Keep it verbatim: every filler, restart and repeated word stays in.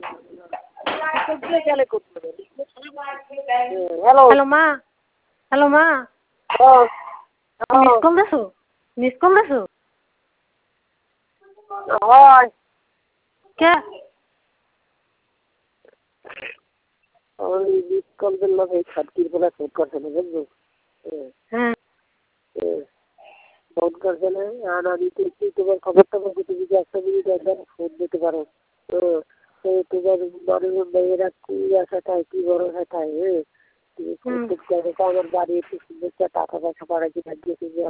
hello hello মা hello মা miss call দিছো মিস কল দিছো হয় কে ওই মিস কল দিলাম এই ছাত্রীর বলে ফোন করছে না বুঝলো হ্যাঁ ফোন করছে না আর আমি তো একটু তোমার খবর টবর যদি যদি একটা মিনিট একবার ফোন দিতে পারো তো তোমার মানুষ মেয়েরা কি আশা চায় কি ভরসা চায় হ্যাঁ তুমি প্রত্যেক জায়গাটা আমার বাড়ি একটু সুন্দর টাকা পয়সা পাঠাচ্ছি ভাগ্যে তুমি